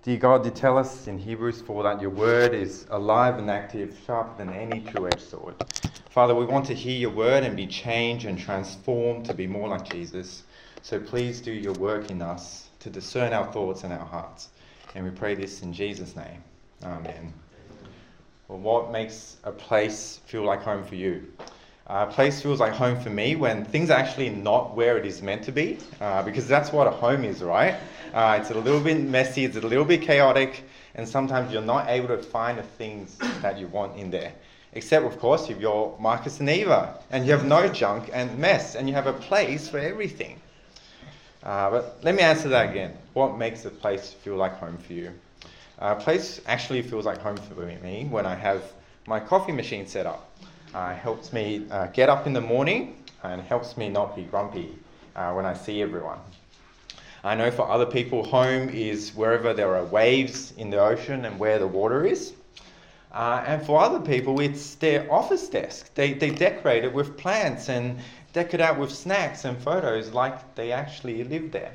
Dear God, you tell us in Hebrews 4 that your word is alive and active, sharper than any two-edged sword. Father, we want to hear your word and be changed and transformed to be more like Jesus. So please do your work in us to discern our thoughts and our hearts. And we pray this in Jesus' name. Amen. Well, what makes a place feel like home for you? A place feels like home for me when things are actually not where it is meant to be, because that's what a home is, right? It's a little bit messy, it's a little bit chaotic, and sometimes you're not able to find the things that you want in there. Except, of course, if you're Marcus and Eva, and you have no junk and mess, and you have a place for everything. But let me answer that again. What makes a place feel like home for you? A place actually feels like home for me when I have my coffee machine set up. It helps me get up in the morning and helps me not be grumpy when I see everyone. I know for other people, home is wherever there are waves in the ocean and where the water is. And for other people, it's their office desk. They decorate it with plants and deck it out with snacks and photos like they actually live there.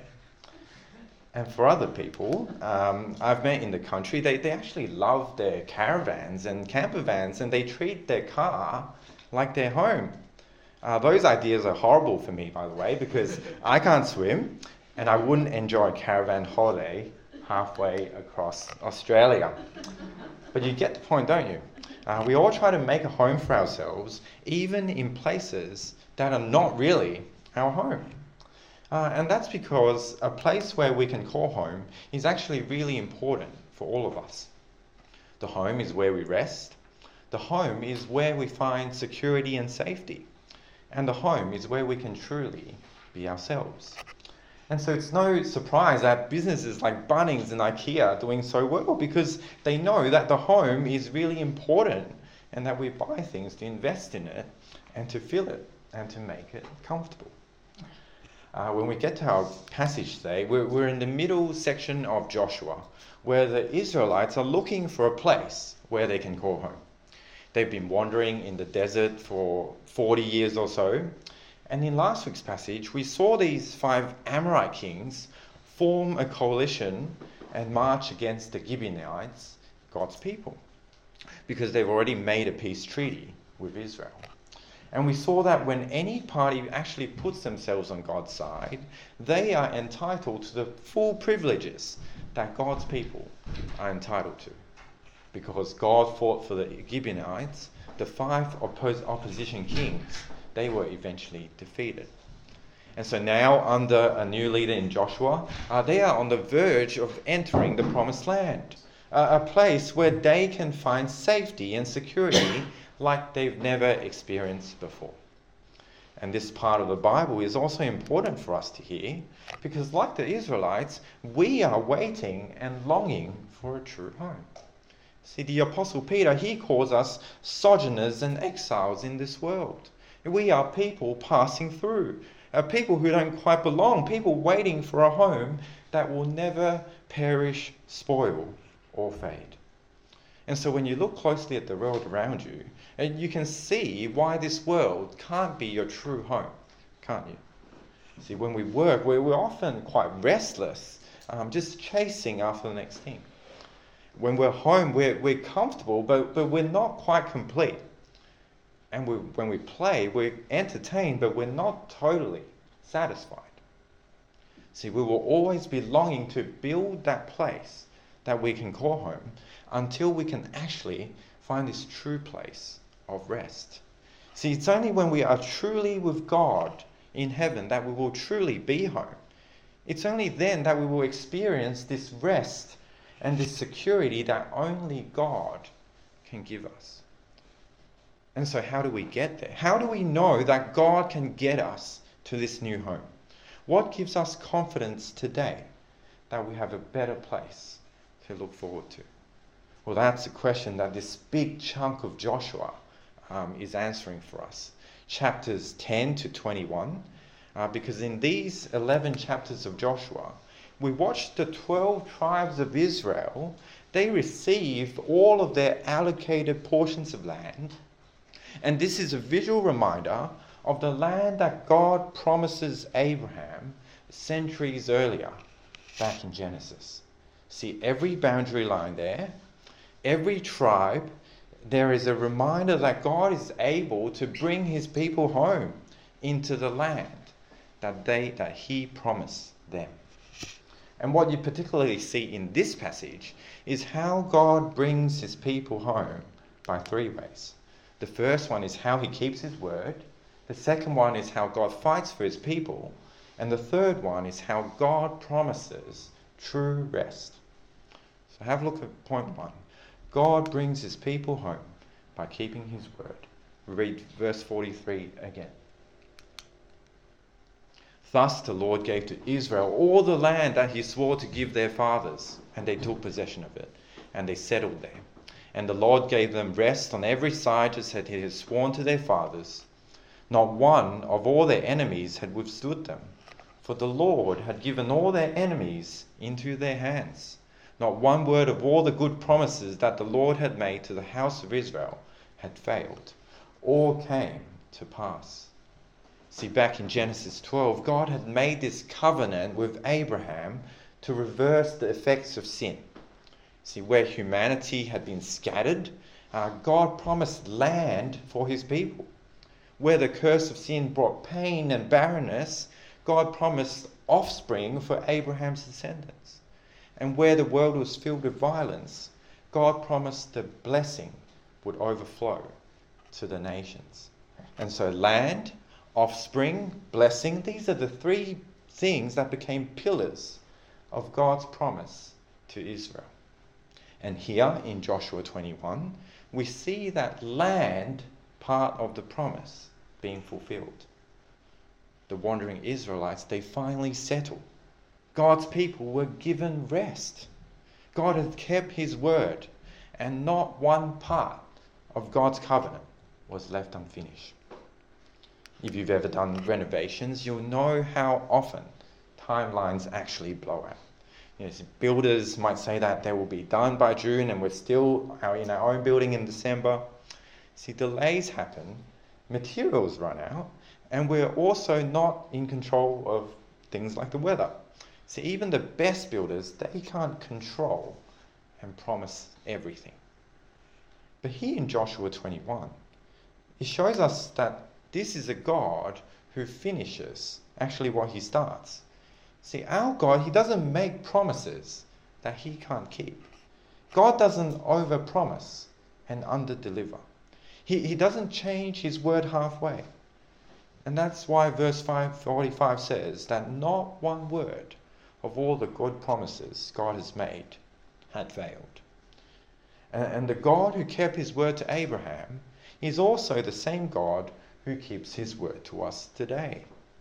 And for other people, I've met in the country, they actually love their caravans and camper vans, and they treat their car like their home. Those ideas are horrible for me, by the way, because I can't swim, and I wouldn't enjoy a caravan holiday halfway across Australia. But you get the point, don't you? We all try to make a home for ourselves, even in places that are not really our home. And that's because a place where we can call home is actually really important for all of us. The home is where we rest. The home is where we find security and safety. And the home is where we can truly be ourselves. And so it's no surprise that businesses like Bunnings and IKEA are doing so well, because they know that the home is really important and that we buy things to invest in it and to fill it and to make it comfortable. When we get to our passage today, we're in the middle section of Joshua, where the Israelites are looking for a place where they can call home. They've been wandering in the desert for 40 years or so. And in last week's passage, we saw these 5 Amorite kings form a coalition and march against the Gibeonites, God's people, because they've already made a peace treaty with Israel. And we saw that when any party actually puts themselves on God's side, they are entitled to the full privileges that God's people are entitled to. Because God fought for the Gibeonites, the 5 opposition kings, they were eventually defeated. And so now, under a new leader in Joshua, they are on the verge of entering the promised land, a place where they can find safety and security like they've never experienced before. And this part of the Bible is also important for us to hear, because like the Israelites, we are waiting and longing for a true home. See, the Apostle Peter, he calls us sojourners and exiles in this world. We are people passing through, people who don't quite belong, people waiting for a home that will never perish, spoil, or fade. And so when you look closely at the world around you, you can see why this world can't be your true home, can't you? See, when we work, we're often quite restless, just chasing after the next thing. When we're home, we're comfortable, but we're not quite complete. And when we play, we're entertained, but we're not totally satisfied. See, we will always be longing to build that place that we can call home until we can actually find this true place of rest. See, it's only when we are truly with God in heaven that we will truly be home. It's only then that we will experience this rest and this security that only God can give us. And so how do we get there? How do we know that God can get us to this new home? What gives us confidence today that we have a better place to look forward to? Well, that's a question that this big chunk of Joshua is answering for us. Chapters 10 to 21, because in these 11 chapters of Joshua, we watch the 12 tribes of Israel. They receive all of their allocated portions of land. And this is a visual reminder of the land that God promises Abraham centuries earlier, back in Genesis. See, every boundary line there, every tribe, there is a reminder that God is able to bring his people home into the land that he promised them. And what you particularly see in this passage is how God brings his people home by three ways. The first one is how he keeps his word. The second one is how God fights for his people. And the third one is how God promises true rest. So have a look at point 1. God brings his people home by keeping his word. Read verse 43 again. Thus the Lord gave to Israel all the land that he swore to give their fathers, and they took possession of it, and they settled there. And the Lord gave them rest on every side, just as he had sworn to their fathers. Not one of all their enemies had withstood them, for the Lord had given all their enemies into their hands. Not one word of all the good promises that the Lord had made to the house of Israel had failed. All came to pass. See, back in Genesis 12, God had made this covenant with Abraham to reverse the effects of sin. See, where humanity had been scattered, God promised land for his people. Where the curse of sin brought pain and barrenness, God promised offspring for Abraham's descendants. And where the world was filled with violence, God promised the blessing would overflow to the nations. And so land, offspring, blessing, these are the three things that became pillars of God's promise to Israel. And here in Joshua 21, we see that land part of the promise being fulfilled. The wandering Israelites, they finally settled. God's people were given rest. God had kept his word, and not one part of God's covenant was left unfinished. If you've ever done renovations, you'll know how often timelines actually blow out. Builders might say that they will be done by June and we're still in our own building in December. See, delays happen, materials run out, and we're also not in control of things like the weather. See, even the best builders, they can't control and promise everything. But here in Joshua 21, it shows us that this is a God who finishes actually what he starts. See, our God, he doesn't make promises that he can't keep. God doesn't overpromise and underdeliver. He doesn't change his word halfway. And that's why verse 45 says that not one word of all the good promises God has made had failed. And the God who kept his word to Abraham is also the same God who keeps his word to us today.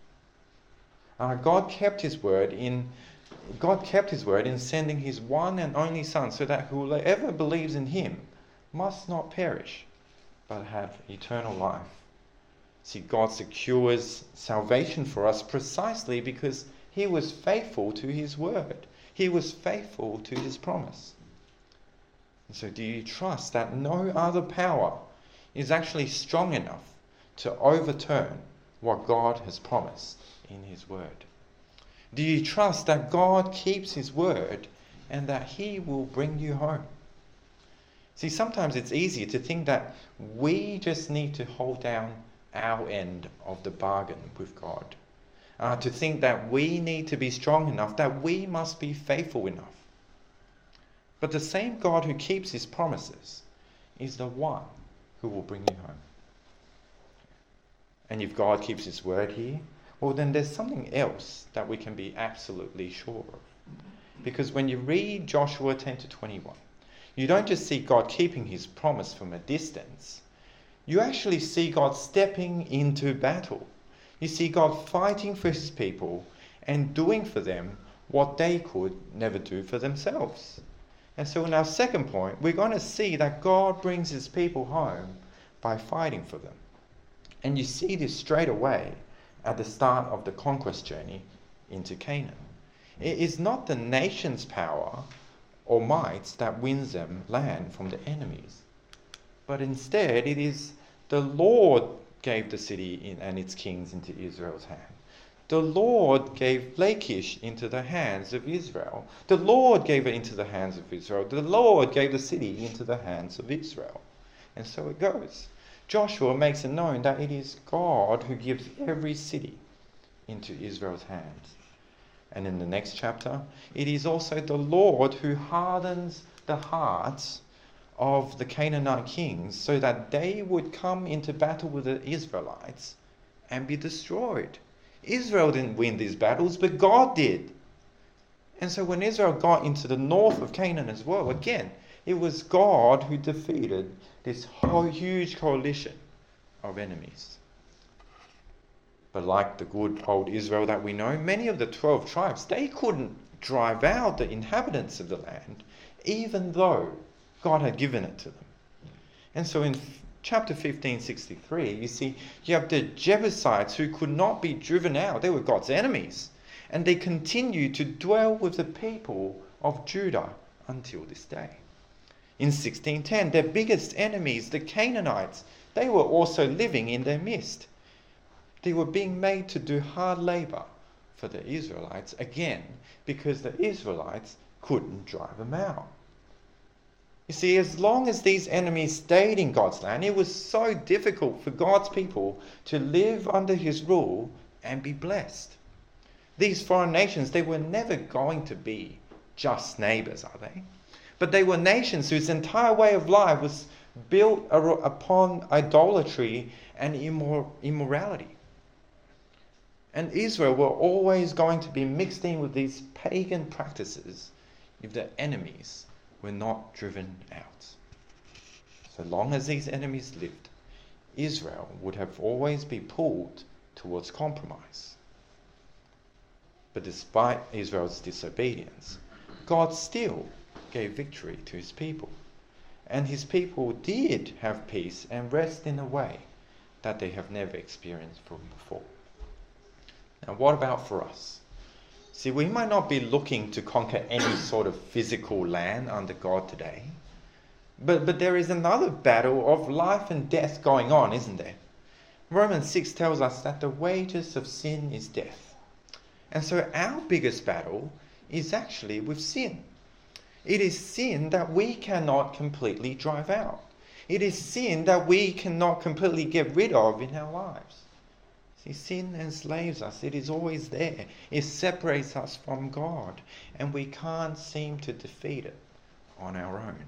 God kept his word in sending his one and only Son, so that whoever believes in him must not perish, but have eternal life. See, God secures salvation for us precisely because he was faithful to his word. He was faithful to his promise. And so do you trust that no other power is actually strong enough to overturn what God has promised in his word? Do you trust that God keeps his word and that he will bring you home? See, sometimes it's easier to think that we just need to hold down our end of the bargain with God. To think that we need to be strong enough, that we must be faithful enough. But the same God who keeps his promises is the one who will bring you home. And if God keeps his word here, well, then there's something else that we can be absolutely sure of. Because when you read Joshua 10 to 21, you don't just see God keeping his promise from a distance. You actually see God stepping into battle. You see God fighting for his people and doing for them what they could never do for themselves. And so in our second point, we're going to see that God brings his people home by fighting for them. And you see this straight away at the start of the conquest journey into Canaan. It is not the nation's power or might that wins them land from the enemies, but instead it is the Lord gave the city and its kings into Israel's hand. The Lord gave Lachish into the hands of Israel. The Lord gave it into the hands of Israel. The Lord gave the city into the hands of Israel. And so it goes. Joshua makes it known that it is God who gives every city into Israel's hands. And in the next chapter, it is also the Lord who hardens the hearts of the Canaanite kings so that they would come into battle with the Israelites and be destroyed. Israel didn't win these battles, but God did. And so when Israel got into the north of Canaan as well, again, it was God who defeated this whole huge coalition of enemies. But like the good old Israel that we know, many of the 12 tribes, they couldn't drive out the inhabitants of the land, even though God had given it to them. And so in chapter 15:63, you see, you have the Jebusites who could not be driven out. They were God's enemies. And they continued to dwell with the people of Judah until this day. In 16:10, their biggest enemies, the Canaanites, they were also living in their midst. They were being made to do hard labor for the Israelites, again, because the Israelites couldn't drive them out. You see, as long as these enemies stayed in God's land, it was so difficult for God's people to live under his rule and be blessed. These foreign nations, they were never going to be just neighbors, are they? But they were nations whose entire way of life was built upon idolatry and immorality. And Israel were always going to be mixed in with these pagan practices if their enemies were not driven out. So long as these enemies lived, Israel would have always been pulled towards compromise. But despite Israel's disobedience, God still gave victory to his people. And his people did have peace and rest in a way that they have never experienced before. Now, what about for us? See, we might not be looking to conquer any sort of physical land under God today, but there is another battle of life and death going on, isn't there? Romans 6 tells us that the wages of sin is death. And so our biggest battle is actually with sin. It is sin that we cannot completely drive out. It is sin that we cannot completely get rid of in our lives. See, sin enslaves us. It is always there. It separates us from God, and we can't seem to defeat it on our own.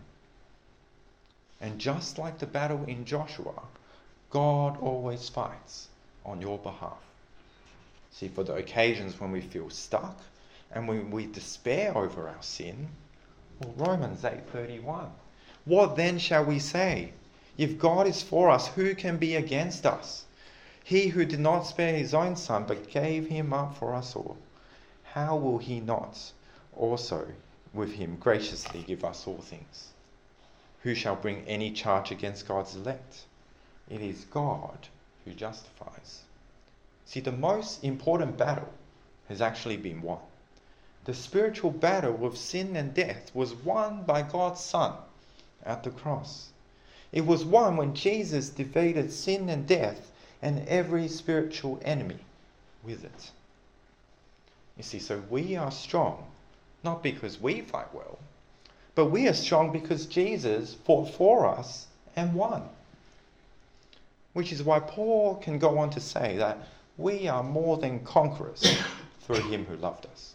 And just like the battle in Joshua, God always fights on your behalf. See, for the occasions when we feel stuck and when we despair over our sin, well, Romans 8:31. What then shall we say? If God is for us, who can be against us? He who did not spare his own son, but gave him up for us all, how will he not also with him graciously give us all things? Who shall bring any charge against God's elect? It is God who justifies. See, the most important battle has actually been won. The spiritual battle with sin and death was won by God's Son at the cross. It was won when Jesus defeated sin and death and every spiritual enemy with it. You see, so we are strong, not because we fight well, but we are strong because Jesus fought for us and won. Which is why Paul can go on to say that we are more than conquerors through him who loved us.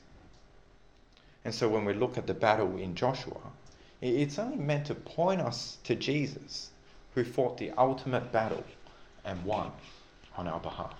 And so when we look at the battle in Joshua, it's only meant to point us to Jesus, who fought the ultimate battle and won on our behalf.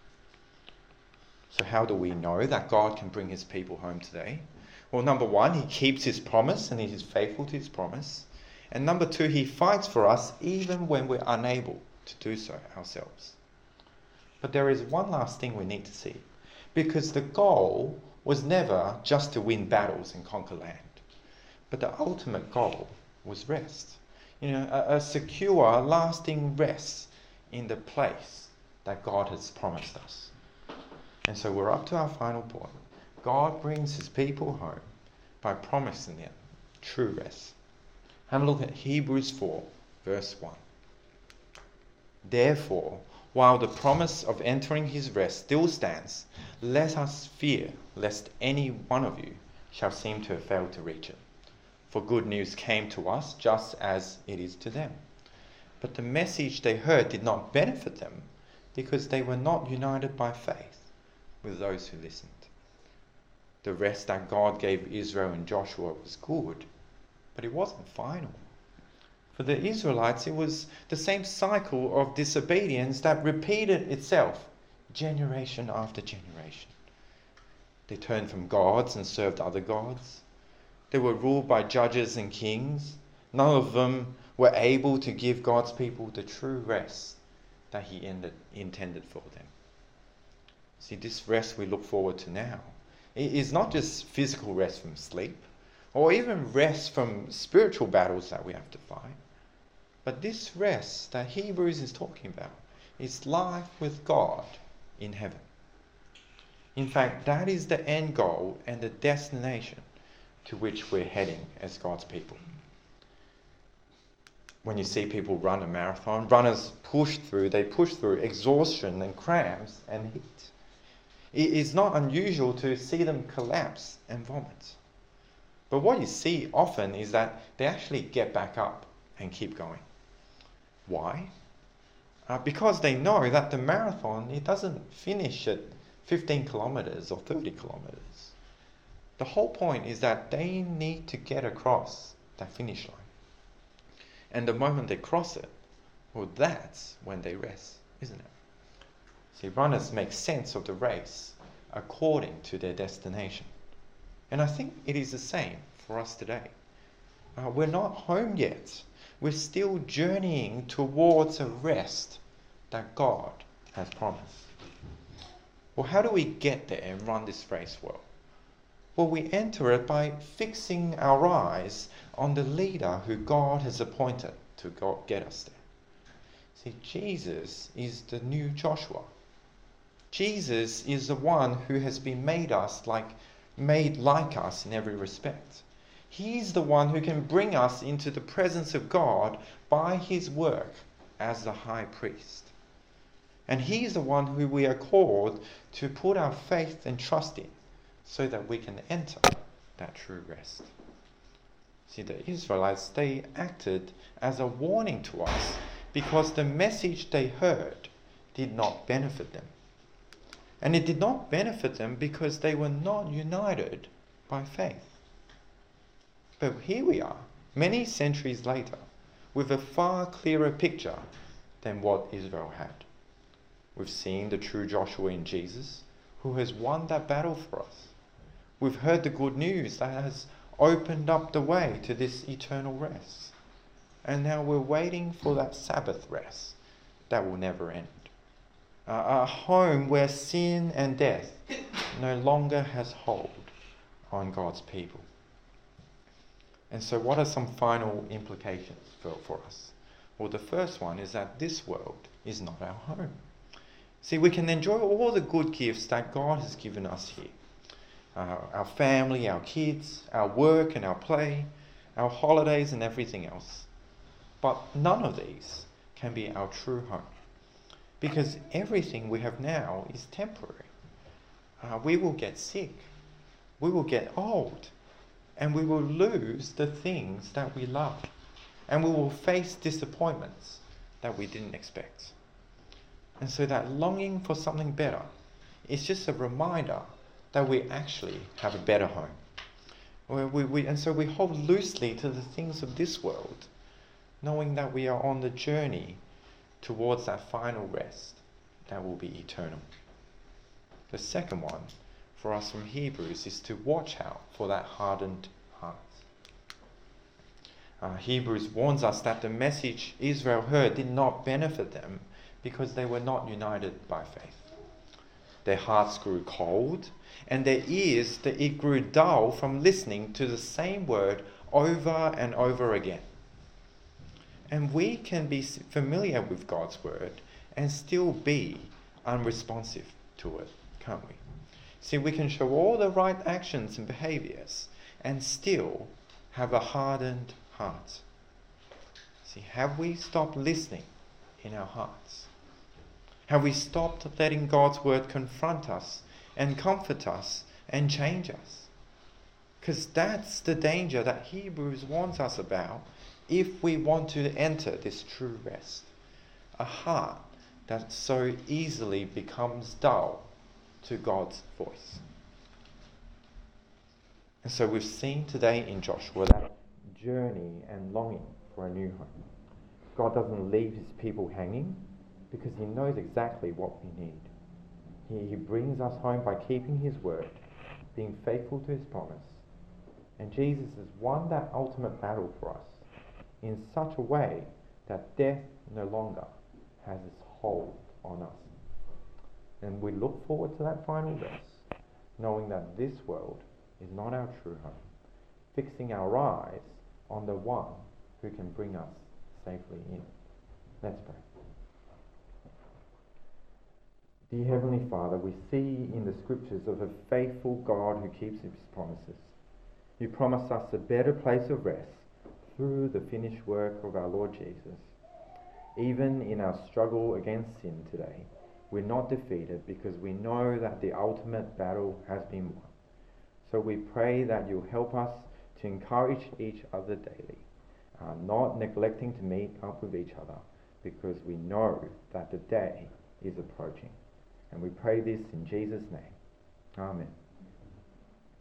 So how do we know that God can bring his people home today? Well, number one, he keeps his promise and he is faithful to his promise. And number two, he fights for us even when we're unable to do so ourselves. But there is one last thing we need to see, because the goal was never just to win battles and conquer land, but the ultimate goal was rest. A secure, lasting rest in the place that God has promised us. And so we're up to our final point. God brings his people home by promising them true rest. Have a look at Hebrews 4, verse 1. Therefore, while the promise of entering his rest still stands, let us fear lest any one of you shall seem to have failed to reach it. For good news came to us just as it is to them. But the message they heard did not benefit them because they were not united by faith with those who listened. The rest that God gave Israel and Joshua was good, but it wasn't final. For the Israelites, it was the same cycle of disobedience that repeated itself generation after generation. They turned from gods and served other gods. They were ruled by judges and kings. None of them were able to give God's people the true rest that he intended for them. See, this rest we look forward to now, it is not just physical rest from sleep, or even rest from spiritual battles that we have to fight. But this rest that Hebrews is talking about is life with God in heaven. In fact, that is the end goal and the destination to which we're heading as God's people. When you see people run a marathon, runners push through exhaustion and cramps and heat. It is not unusual to see them collapse and vomit. But what you see often is that they actually get back up and keep going. Why? Because they know that the marathon, it doesn't finish at 15 kilometers or 30 kilometers. The whole point is that they need to get across that finish line. And the moment they cross it, well, that's when they rest, isn't it? See, runners make sense of the race according to their destination. And I think it is the same for us today. We're not home yet. We're still journeying towards a rest that God has promised. Well, how do we get there and run this race well? Well, we enter it by fixing our eyes on the leader who God has appointed to get us there. See, Jesus is the new Joshua. Jesus is the one who has been made like us in every respect. He's the one who can bring us into the presence of God by his work as the high priest. And he's the one who we are called to put our faith and trust in so that we can enter that true rest. See, the Israelites, they acted as a warning to us because the message they heard did not benefit them. And it did not benefit them because they were not united by faith. But here we are, many centuries later, with a far clearer picture than what Israel had. We've seen the true Joshua in Jesus, who has won that battle for us. We've heard the good news that has opened up the way to this eternal rest. And now we're waiting for that Sabbath rest that will never end. A home where sin and death no longer has hold on God's people. And so what are some final implications for us? Well, the first one is that this world is not our home. See, we can enjoy all the good gifts that God has given us here. Our family, our kids, our work and our play, our holidays and everything else. But none of these can be our true home. Because everything we have now is temporary. We will get sick. We will get old. And we will lose the things that we love. And we will face disappointments that we didn't expect. And so that longing for something better is just a reminder that we actually have a better home. And so we hold loosely to the things of this world, knowing that we are on the journey towards that final rest that will be eternal. The second one for us from Hebrews is to watch out for that hardened heart. Hebrews warns us that the message Israel heard did not benefit them because they were not united by faith. Their hearts grew cold, and their ears, it grew dull from listening to the same word over and over again. And we can be familiar with God's word and still be unresponsive to it, can't we? See, we can show all the right actions and behaviors and still have a hardened heart. See, have we stopped listening in our hearts? Have we stopped letting God's word confront us and comfort us and change us? Because that's the danger that Hebrews warns us about if we want to enter this true rest. A heart that so easily becomes dull to God's voice. And so we've seen today in Joshua that journey and longing for a new home. God doesn't leave his people hanging because he knows exactly what we need. He brings us home by keeping his word, being faithful to his promise. And Jesus has won that ultimate battle for us in such a way that death no longer has its hold on us. And we look forward to that final rest, knowing that this world is not our true home, fixing our eyes on the one who can bring us safely in. Let's pray. Dear Heavenly Father, we see in the scriptures of a faithful God who keeps his promises. You promise us a better place of rest through the finished work of our Lord Jesus. Even in our struggle against sin today, we're not defeated because we know that the ultimate battle has been won. So we pray that you'll help us to encourage each other daily, not neglecting to meet up with each other because we know that the day is approaching. And we pray this in Jesus' name. Amen.